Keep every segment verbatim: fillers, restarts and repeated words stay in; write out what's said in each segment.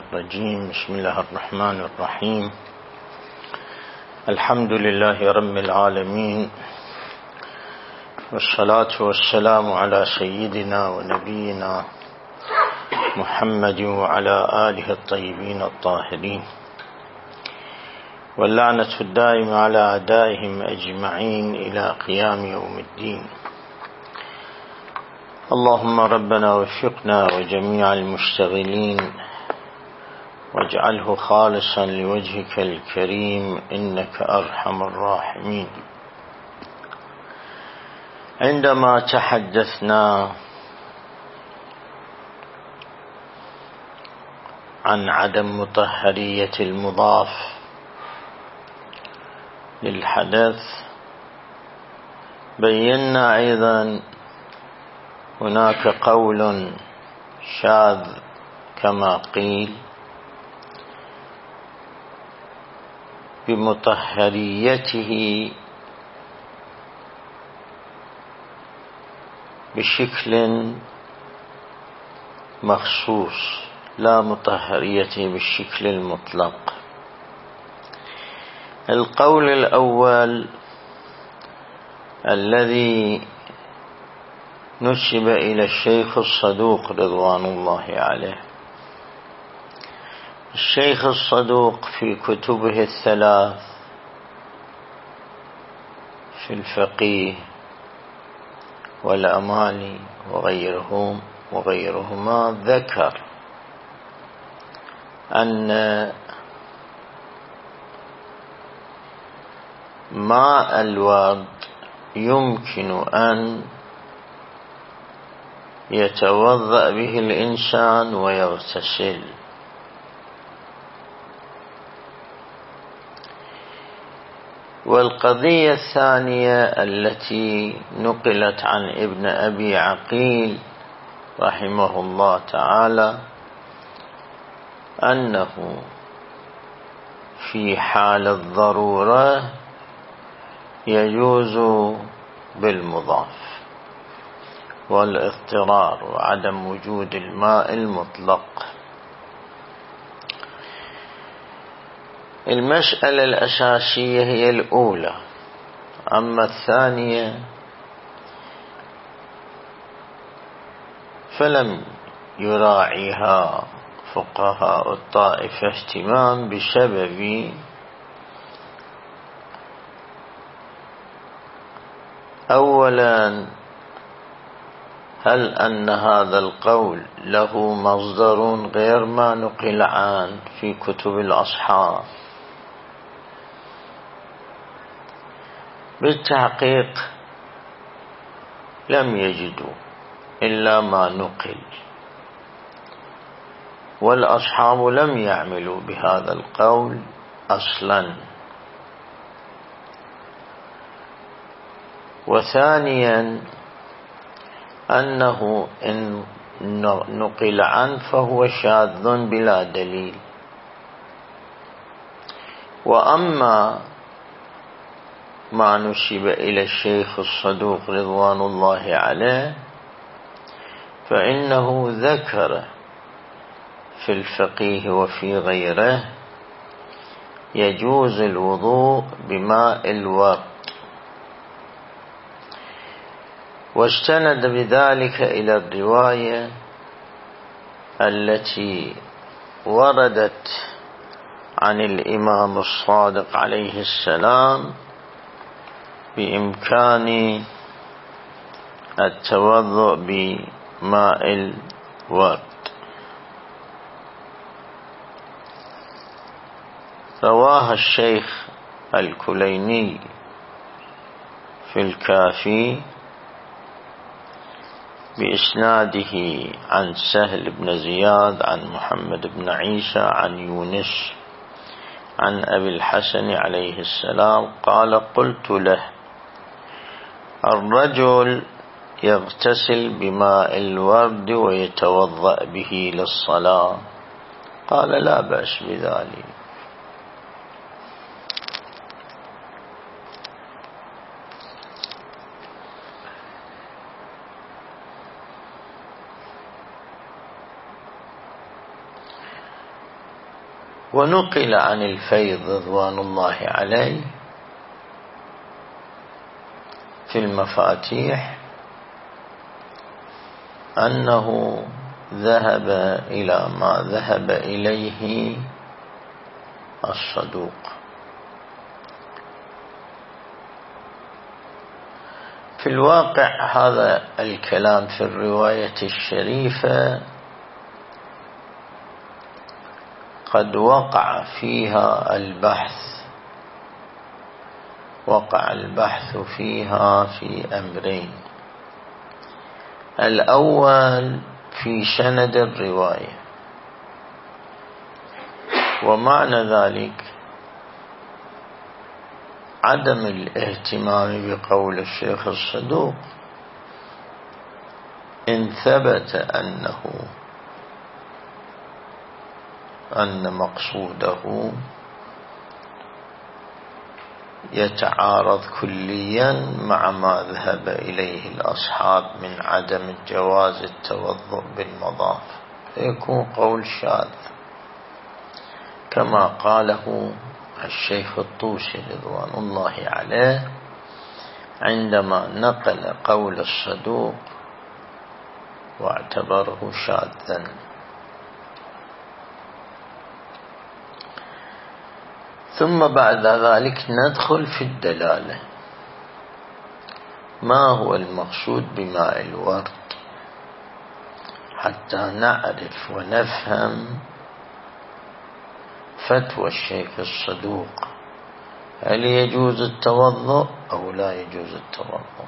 الرجيم. بسم الله الرحمن الرحيم. الحمد لله رب العالمين، والصلاة والسلام على سيدنا ونبينا محمد وعلى آله الطيبين الطاهرين، واللعنة الدائمة على أعدائهم أجمعين إلى قيام يوم الدين. اللهم ربنا وفقنا وجميع المشتغلين واجعله خالصا لوجهك الكريم إنك أرحم الراحمين. عندما تحدثنا عن عدم مطهرية المضاف للحدث، بينا أيضا هناك قول شاذ كما قيل بمطهريته بشكل مخصوص، لا مطهريته بالشكل المطلق. القول الأول الذي نسب إلى الشيخ الصدوق رضوان الله عليه. الشيخ الصدوق في كتبه الثلاث في الفقيه والأماني وغيرهم وغيرهما ذكر أن ماء الورد يمكن أن يتوضأ به الإنسان ويغتسل، والقضية الثانية التي نقلت عن ابن أبي عقيل رحمه الله تعالى أنه في حال الضرورة يجوز بالمضاف والاضطرار وعدم وجود الماء المطلق. المسألة الأساسية هي الأولى، أما الثانية فلم يراعيها فقهاء الطائفة اهتمام بسبب أولا هل أن هذا القول له مصدر غير ما نقل عن في كتب الأصحاب؟ بالتحقيق لم يجدوا إلا ما نقل، والأصحاب لم يعملوا بهذا القول أصلا. وثانيا أنه إن نقل عنه فهو شاذ بلا دليل. وأما ما نسب إلى الشيخ الصدوق رضوان الله عليه فإنه ذكر في الفقيه وفي غيره يجوز الوضوء بماء الورد، واستند بذلك إلى الرواية التي وردت عن الإمام الصادق عليه السلام بإمكان التوضؤ بماء الورد. رواها الشيخ الكليني في الكافي بإسناده عن سهل بن زياد عن محمد بن عيسى عن يونس عن أبي الحسن عليه السلام قال: قلت له: الرجل يغتسل بماء الورد ويتوضأ به للصلاة؟ قال: لا بأس بذلك. ونقل عن الفيض رضوان الله عليه في المفاتيح أنه ذهب إلى ما ذهب إليه الصدوق. في الواقع هذا الكلام في الرواية الشريفة قد وقع فيها البحث وقع البحث فيها في أمرين: الأول في سند الرواية، ومعنى ذلك عدم الاهتمام بقول الشيخ الصدوق إن ثبت أنه أن مقصوده يتعارض كليا مع ما ذهب إليه الأصحاب من عدم جواز التوضؤ بالمضاف، فيكون قول شاذ كما قاله الشيخ الطوسي رضوان الله عليه عندما نقل قول الصدوق واعتبره شاذا. ثم بعد ذلك ندخل في الدلالة. ما هو المقصود بماء الورد حتى نعرف ونفهم فتوى الشيخ الصدوق، هل يجوز التوضؤ أو لا يجوز التوضؤ؟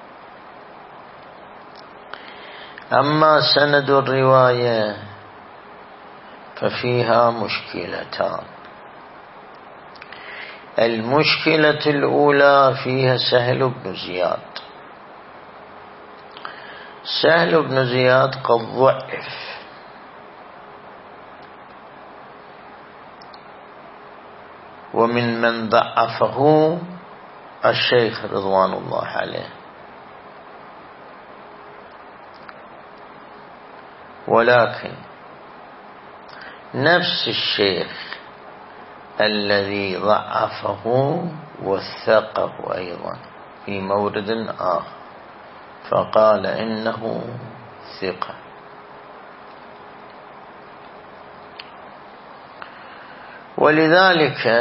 أما سند الرواية ففيها مشكلتان. المشكلة الأولى فيها سهل بن زياد. سهل بن زياد قد ضعف، ومن من ضعفه الشيخ رضوان الله عليه، ولكن نفس الشيخ الذي ضعفه وثقه أيضا في مورد آخر فقال إنه ثقة. ولذلك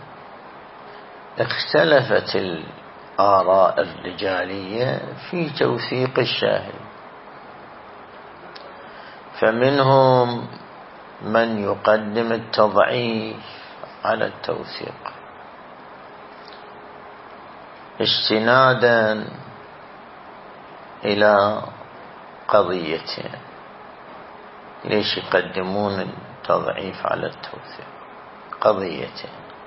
اختلفت الآراء الرجالية في توثيق الشاهد، فمنهم من يقدم التضعيف على التوثيق استنادا إلى قضيتين. ليش يقدمون التضعيف على التوثيق؟ قضيتين: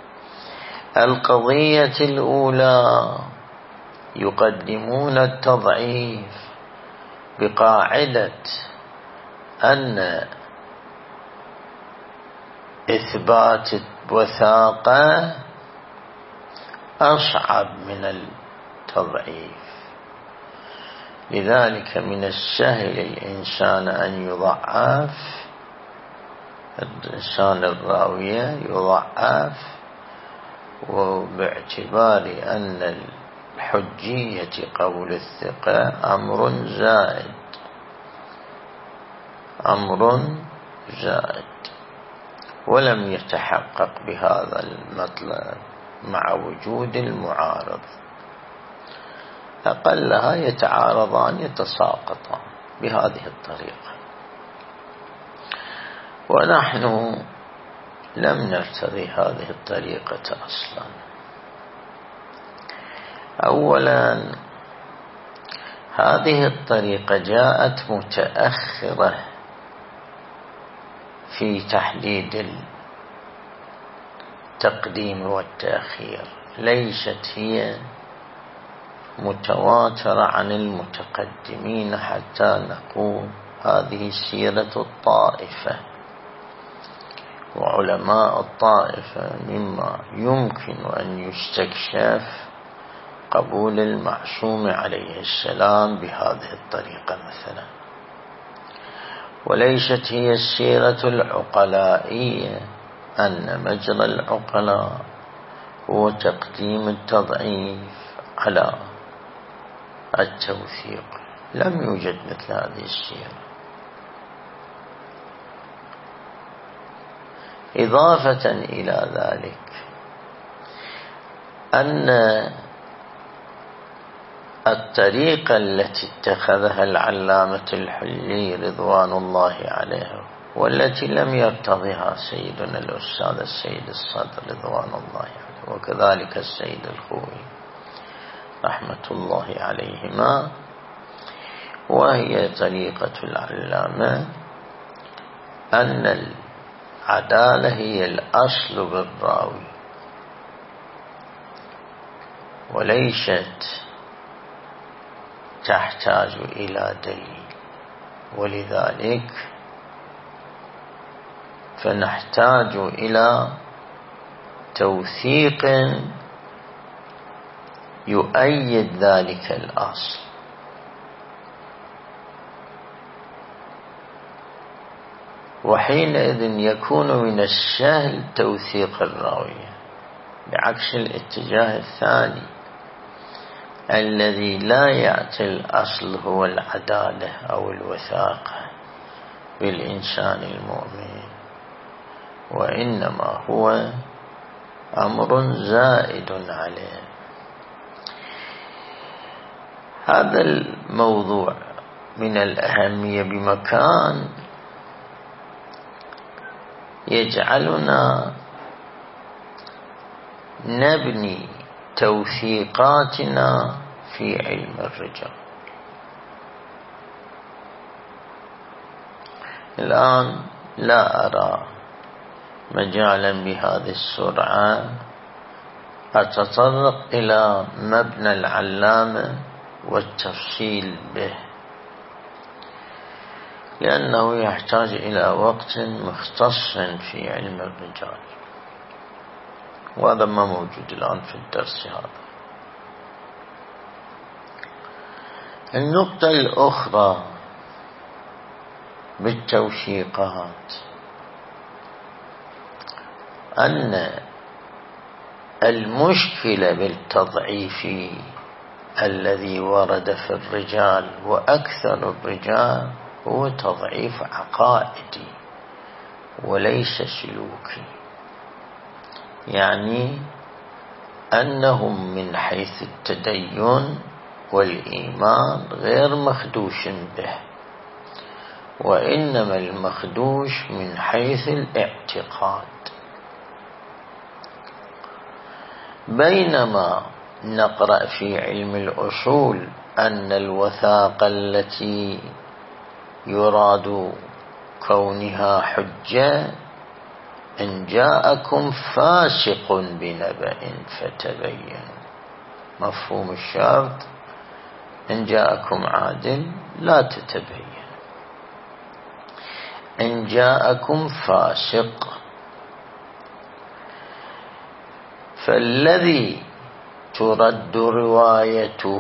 القضية الأولى يقدمون التضعيف بقاعدة أن إثبات الوثاقة أصعب من التضعيف، لذلك من السهل الإنسان أن يضعف، الإنسان الراوية يضعف، وباعتبار أن الحجية قول الثقة أمر زائد أمر زائد ولم يتحقق بهذا المطلب مع وجود المعارض، أقلها يتعارضان يتساقطان بهذه الطريقة. ونحن لم نرتضي هذه الطريقة أصلا. أولا، هذه الطريقة جاءت متأخرة في تحديد التقديم والتأخير، ليست هي متواترة عن المتقدمين حتى نقول هذه سيرة الطائفة. وعلماء الطائفة مما يمكن أن يستكشف قبول المعصوم عليه السلام بهذه الطريقة مثلا، وليست هي السيرة العقلائية أن مجرى العقلاء هو تقديم التضعيف على التوثيق. لم يوجد مثل هذه السيرة. إضافة إلى ذلك أن الطريقة التي اتخذها العلامة الحلي رضوان الله عليه والتي لم يرتضها سيدنا الأستاذ السيد الصدر رضوان الله عليه وكذلك السيد الخوئي رحمة الله عليهما، وهي طريقة العلامة أن العدالة هي الأصل بالراوي وليست تحتاج إلى دليل، ولذلك فنحتاج إلى توثيق يؤيد ذلك الأصل. وحينئذ يكون من السهل توثيق الراوية، بعكس الاتجاه الثاني الذي لا يأتي الأصل هو العدالة أو الوثاقة بالإنسان المؤمن، وإنما هو أمر زائد عليه. هذا الموضوع من الأهمية بمكان يجعلنا نبني توثيقاتنا في علم الرجال. الآن لا أرى مجالا بهذه السرعة أتطرق إلى مبنى العلامة والتفصيل به، لأنه يحتاج إلى وقت مختص في علم الرجال، وهذا ما موجود الآن في الدرس هذا. النقطة الأخرى بالتوثيقات أن المشكلة بالتضعيف الذي ورد في الرجال وأكثر الرجال هو تضعيف عقائدي وليس سلوكي، يعني أنهم من حيث التدين والإيمان غير مخدوش به، وإنما المخدوش من حيث الاعتقاد. بينما نقرأ في علم الأصول أن الوثاقة التي يراد كونها حجة إن جاءكم فاسق بنبأ فتبينوا، مفهوم الشرط إن جاءكم عادل لا تتبين، إن جاءكم فاسق. فالذي ترد روايته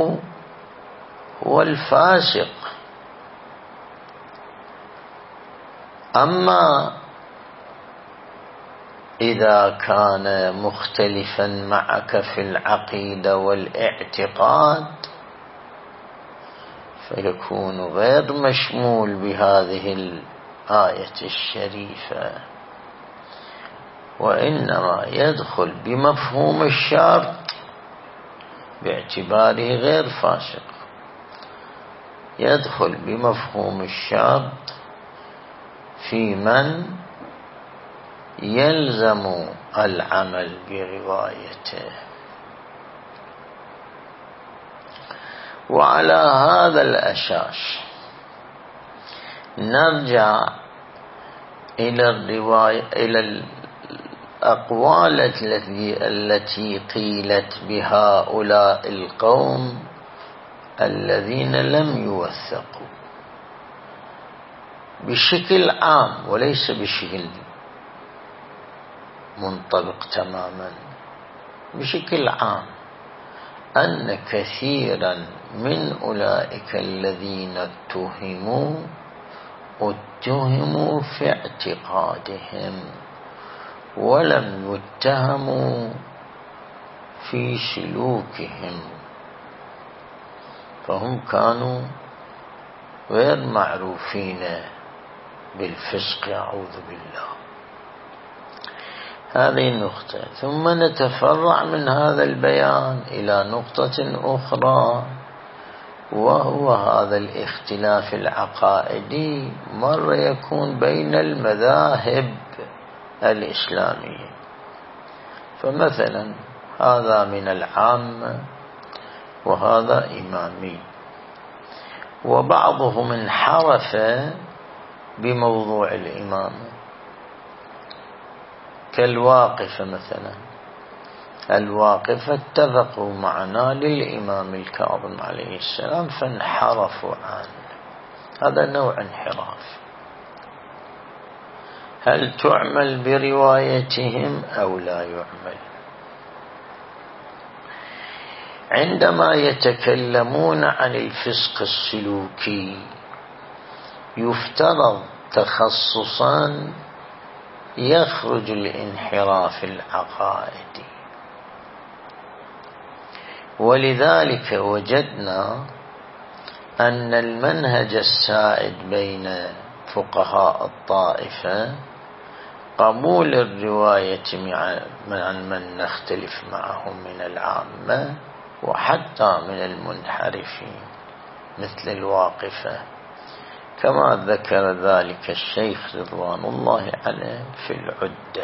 هو الفاسق. أما إذا كان مختلفا معك في العقيدة والاعتقاد فيكون غير مشمول بهذه الآية الشريفة، وإنما يدخل بمفهوم الشرط باعتباره غير فاسق، يدخل بمفهوم الشرط في من يلزم العمل بروايته. وعلى هذا الأساس نرجع إلى الرواية إلى الأقوال التي التي قيلت بهؤلاء القوم الذين لم يوثقوا بشكل عام وليس بشكل منطبق تماما، بشكل عام، أن كثيرا من أولئك الذين اتهموا اتهموا في اعتقادهم ولم يتهموا في سلوكهم، فهم كانوا غير معروفين بالفسق أعوذ بالله. هذه النقطة. ثم نتفرع من هذا البيان إلى نقطة أخرى، وهو هذا الاختلاف العقائدي مرة يكون بين المذاهب الإسلامية. فمثلا هذا من العامة وهذا إمامي، وبعضهم انحرف بموضوع الإمامة كالواقفة مثلا. الواقفة اتفقوا معنا للإمام الكاظم عليه السلام فانحرفوا عنه. هذا نوع انحراف. هل تعمل بروايتهم أو لا يعمل؟ عندما يتكلمون عن الفسق السلوكي يفترض تخصصا يخرج الانحراف العقائدي، ولذلك وجدنا أن المنهج السائد بين فقهاء الطائفة قبول الرواية عن من نختلف معهم من العامة وحتى من المنحرفين مثل الواقفة، كما ذكر ذلك الشيخ رضوان الله عليه في العدة.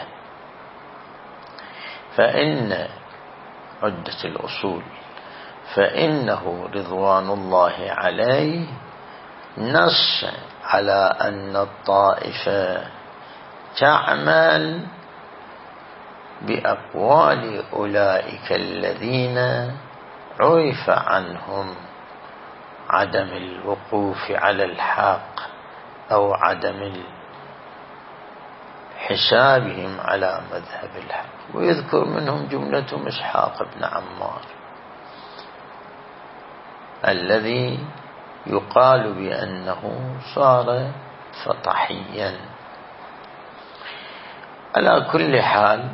فإن عدة الأصول فإنه رضوان الله عليه نص على أن الطائفة تعمل بأقوال أولئك الذين عرف عنهم عدم الوقوف على الحق أو عدم حسابهم على مذهب الحق. ويذكر منهم جملة إسحاق بن عمار الذي يقال بأنه صار فطحيا. على كل حال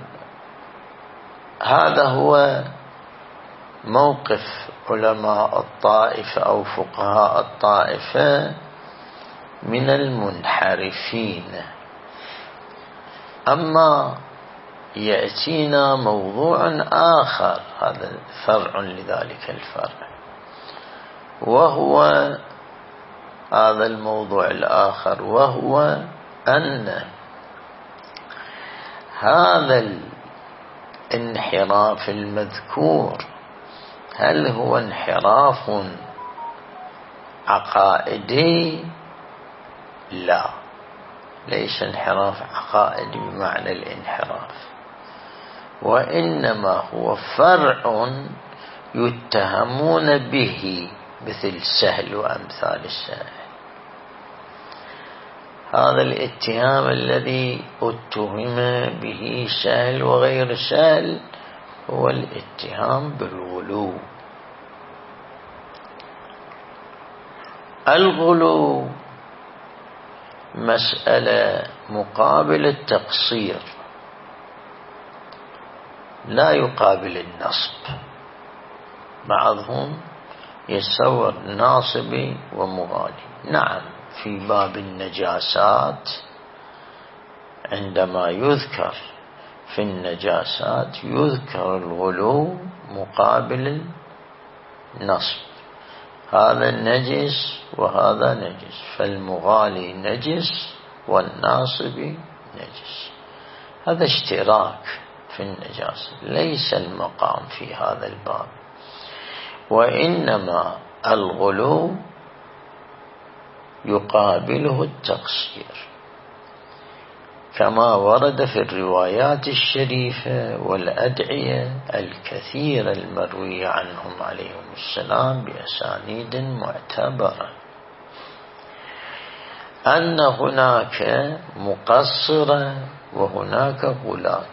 هذا هو موقف علماء الطائفة أو فقهاء الطائفة من المنحرفين. أما يأتينا موضوع آخر، هذا فرع لذلك الفرع، وهو هذا الموضوع الآخر، وهو أن هذا الانحراف المذكور هل هو انحراف عقائدي؟ لا، ليس انحراف عقائدي بمعنى الانحراف، وإنما هو فرع يتهمون به مثل سهل وأمثال السهل. هذا الاتهام الذي اتهم به سهل وغير سهل هو الاتهام بالغلو. الغلو مسألة مقابل التقصير، لا يقابل النصب. بعضهم يتصور ناصبي ومغالي. نعم، في باب النجاسات عندما يذكر في النجاسات يذكر الغلو مقابل النصب. هذا نجس وهذا نجس، فالمغالي نجس والناصبي نجس. هذا اشتراك في النجاسة، ليس المقام في هذا الباب. وإنما الغلو يقابله التقصير، كما ورد في الروايات الشريفة والأدعية الكثيرة المروية عنهم عليهم السلام بأسانيد معتبرة أن هناك مقصرة وهناك غلاة،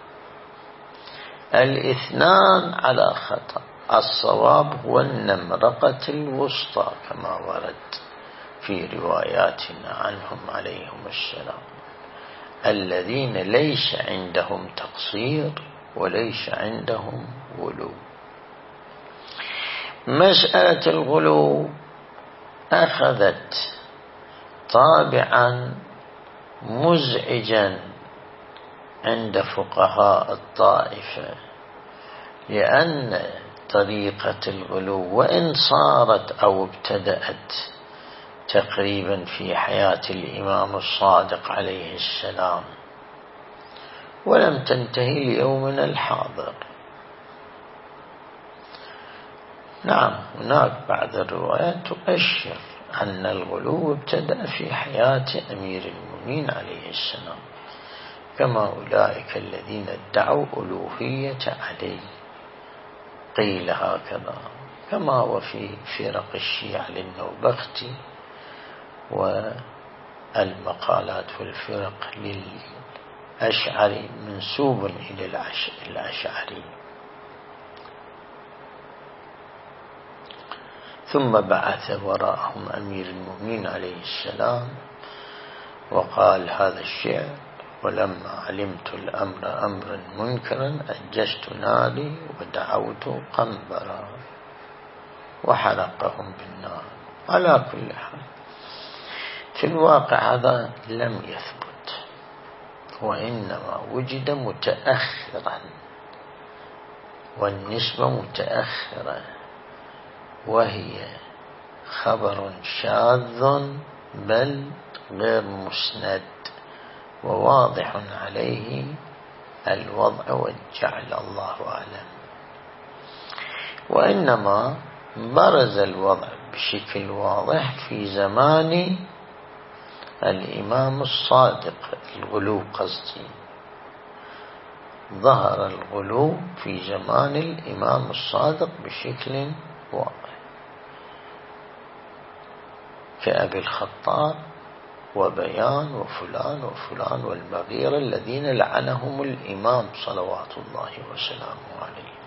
الاثنان على خطأ. الصواب هو النمرقة الوسطى كما ورد في رواياتنا عنهم عليهم السلام. الذين ليس عندهم تقصير وليس عندهم غلو. مسألة الغلو أخذت طابعا مزعجا عند فقهاء الطائفة، لأن طريقة الغلو وإن صارت أو ابتدأت تقريبا في حياة الإمام الصادق عليه السلام ولم تنتهي ليومنا الحاضر. نعم، هناك بعض الروايات تؤشر أن الغلو ابتدأ في حياة أمير المؤمنين عليه السلام، كما أولئك الذين ادعوا ألوهية علي، قيل هكذا، كما هو في فرق الشيعة للنوبختي والمقالات والفرق للأشعري منسوب إلى الأشعري. ثم بعث وراءهم أمير المؤمنين عليه السلام وقال هذا الشعر: ولما علمت الأمر أمرا منكرا أججت ناري ودعوت قنبرا وحرقهم بالنار. على كل حال في الواقع هذا لم يثبت، وإنما وجد متأخرا، والنسبة متأخرة، وهي خبر شاذ بل غير مسند وواضح عليه الوضع والجعل، الله أعلم. وإنما برز الوضع بشكل واضح في زمان الإمام الصادق، الغلو قصدي، ظهر الغلو في زمان الإمام الصادق بشكل واضح، كأبي الخطاب وبيان وفلان وفلان والمغيرة الذين لعنهم الإمام صلوات الله وسلامه عليه.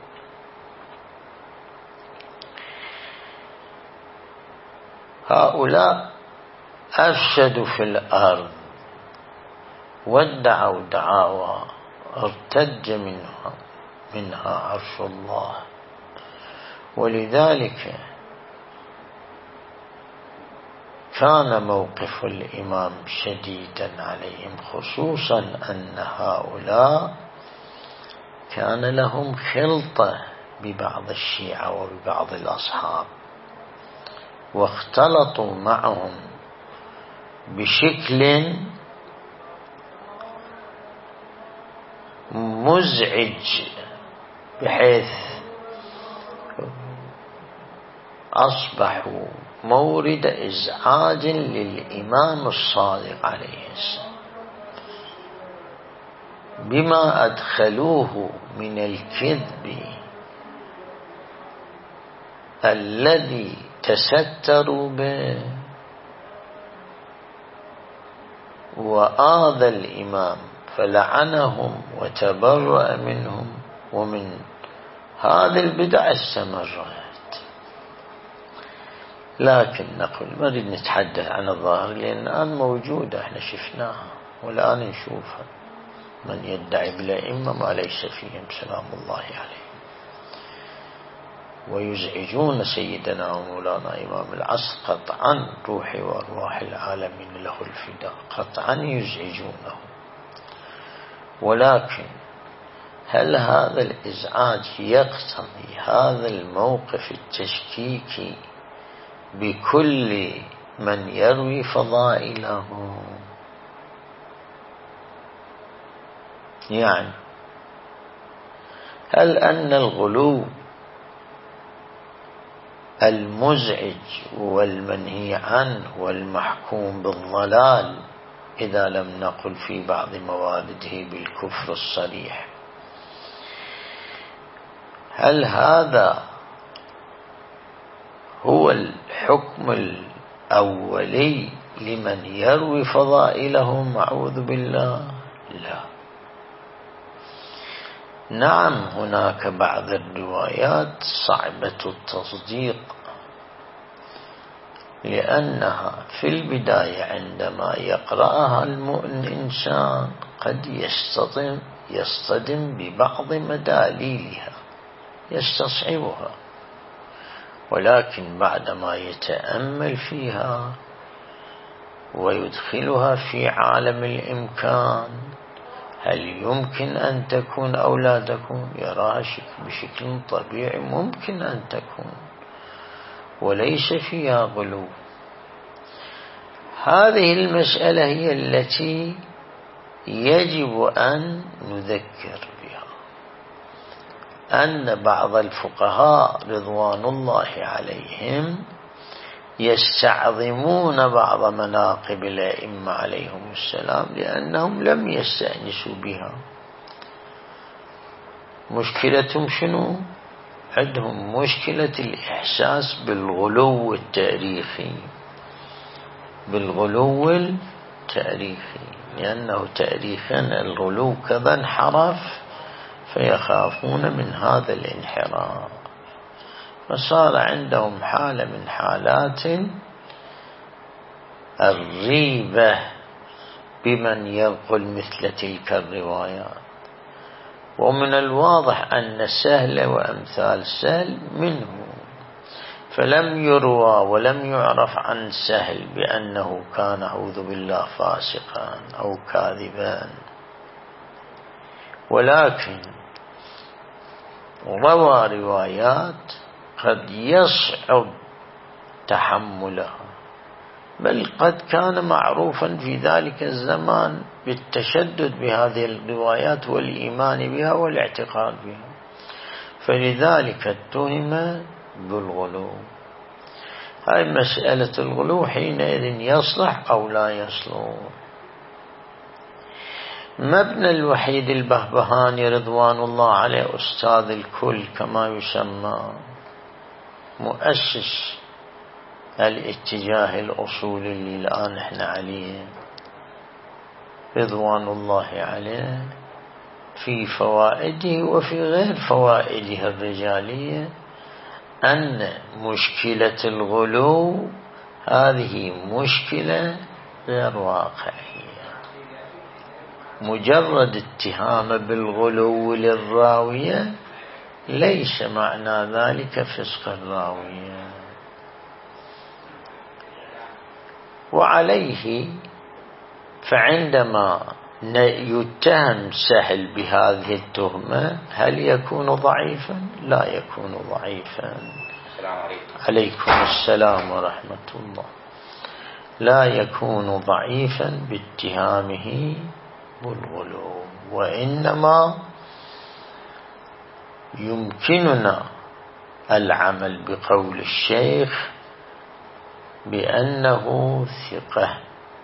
هؤلاء أفسدوا في الأرض وادعوا دعاوى ارتج منها منها عرش الله، ولذلك كان موقف الإمام شديدا عليهم، خصوصا أن هؤلاء كان لهم خلطة ببعض الشيعة وببعض الأصحاب، واختلطوا معهم بشكل مزعج، بحيث أصبحوا مورد إزعاج للإمام الصادق عليه السلام، بما أدخلوه من الكذب الذي تستروا به، وآذى الإمام فلعنهم وتبرأ منهم، ومن هذه البدع استمرت. لكن نقول ما نريد نتحدث عن الظاهر، لأن الآن موجودة، احنا شفناها والآن نشوفها، من يدعي بالأئمة ما ليس فيهم سلام الله عليهم، ويزعجون سيدنا ومولانا إمام العصر قطعا، روحي وأرواح العالمين له الفداء، قطعا يزعجونه. ولكن هل هذا الإزعاج يقتضي هذا الموقف التشكيكي بكل من يروي فضائله؟ يعني هل أن الغلو المزعج والمنهي عنه والمحكوم بالضلال، إذا لم نقل في بعض موارده بالكفر الصريح، هل هذا هو الحكم الأولي لمن يروي فضائله؟ معوذ بالله، لا. نعم، هناك بعض الروايات صعبة التصديق، لأنها في البداية عندما يقرأها الإنسان قد يصطدم, يصطدم ببعض مداليلها يستصعبها، ولكن بعدما يتأمل فيها ويدخلها في عالم الإمكان، هل يمكن أن تكون أو لا تكون، يراها بشكل طبيعي ممكن أن تكون وليس فيها غلو. هذه المسألة هي التي يجب أن نذكر بها، أن بعض الفقهاء رضوان الله عليهم يستعظمون بعض مناقب الأئمة عليهم السلام لأنهم لم يستأنسوا بها. مشكلتهم شنو؟ عندهم مشكلة الإحساس بالغلو التاريخي، بالغلو التاريخي، لأنه تاريخا الغلو كذا انحرف فيخافون من هذا الانحراف، فصار عندهم حالة من حالات الريبة بمن ينقل مثل تلك الروايات. ومن الواضح أن سهل وأمثال سهل منه، فلم يروى ولم يعرف عن سهل بأنه كان أعوذ بالله فاسقا أو كاذبا، ولكن روى روايات قد يصعب تحملها، بل قد كان معروفا في ذلك الزمان بالتشدد بهذه الروايات والإيمان بها والاعتقاد بها، فلذلك اتهم بالغلو. هاي مسألة الغلو حينئذ يصلح أو لا يصلح. مبنى الوحيد البهبهاني رضوان الله عليه أستاذ الكل كما يسمى، مؤسس الاتجاه الأصولي اللي الآن احنا عليه رضوان الله عليه، في فوائده وفي غير فوائده الرجالية، أن مشكلة الغلو هذه مشكلة غير واقعية. مجرد اتهام بالغلو للراوية ليس معنى ذلك فسق الراوية. وعليه فعندما يتهم سهل بهذه التهمة هل يكون ضعيفا؟ لا يكون ضعيفا. السلام عليكم. عليكم السلام ورحمة الله. لا يكون ضعيفا باتهامه بالغلو، وإنما يمكننا العمل بقول الشيخ بأنه ثقة.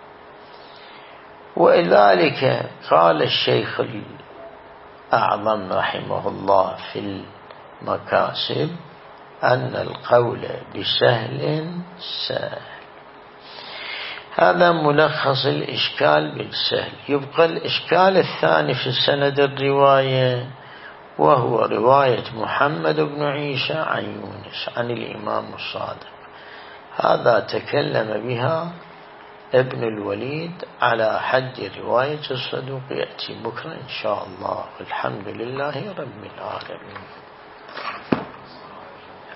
ولذلك قال الشيخ الأعظم رحمه الله في المكاسب أن القول بسهل سهل. هذا ملخص الإشكال بالسهل. يبقى الإشكال الثاني في سند الرواية، وهو رواية محمد بن عيسى عن يونس عن الإمام الصادق. هذا تكلم بها ابن الوليد على حد رواية الصدوق، يأتي بكرة إن شاء الله. الحمد لله رب العالمين.